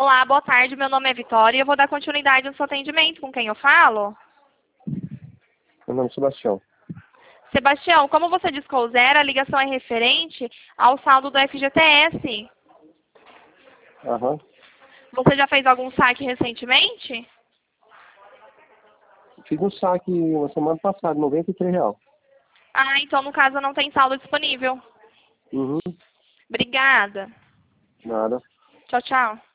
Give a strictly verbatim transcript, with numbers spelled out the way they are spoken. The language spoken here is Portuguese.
Olá, boa tarde. Meu nome é Vitória e eu vou dar continuidade ao seu atendimento. Com quem eu falo? Meu nome é Sebastião. Sebastião, como você discou zero, a ligação é referente ao saldo do F G T S. Aham. Você já fez algum saque recentemente? Fiz um saque na semana passada, noventa e três reais. Ah, então no caso não tem saldo disponível. Uhum. Obrigada. Nada. Tchau, tchau.